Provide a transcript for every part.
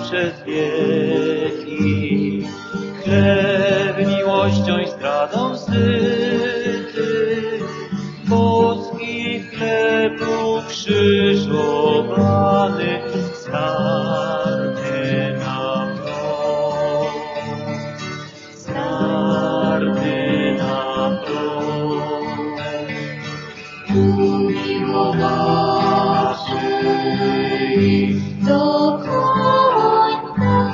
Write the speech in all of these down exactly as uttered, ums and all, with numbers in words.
przez wieki. Chleb miłością i zdradą syty, boski chleb ukrzyżowany, starty na proch, starty na proch. Umiłowawszy ich do końca,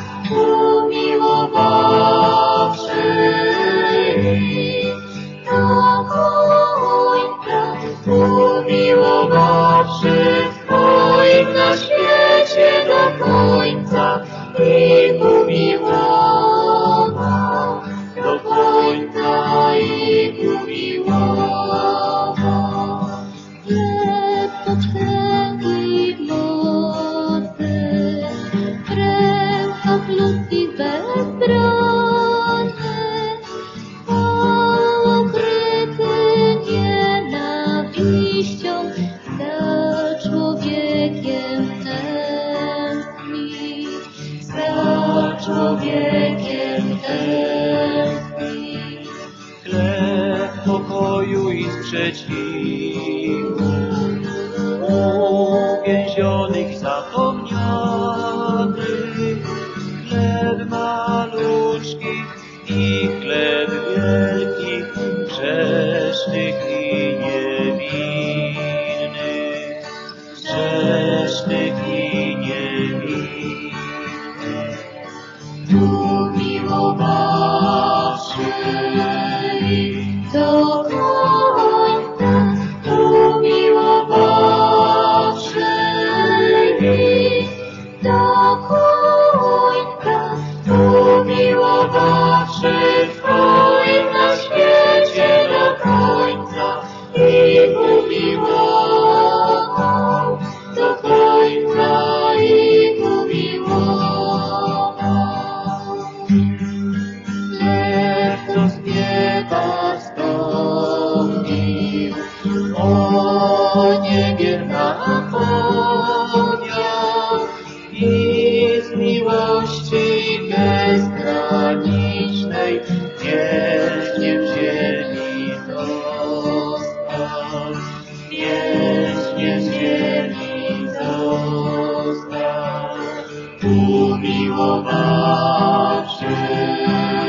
umiłowawszy ich do końca, umiłowawszy swoich na świecie do końca, ich umiłował, do końca ich umiłował. Chleb poczętli mocy, krew to ludzki bezbronny, ukryty nienawiścią, za człowiekiem tęskni, za człowiekiem tęskni. Chleb pokoju i sprzeciwu, uwięzionych, zapomnianych, chleb maluczkich i chleb wielkich, grzesznych i niewinnych, grzesznych i niewinnych. Umiłowawszy ich Do końca, umiłowawszy ich do końca, umiłowawszy swoich na świecie do końca, ich umiłował, do końca ich umiłował. Chleb, co z nieba stąpił, o niewierna Aponia, i z miłości bezgranicznej wiecznie w ziemi został, wiecznie w ziemi został, umiłowawszy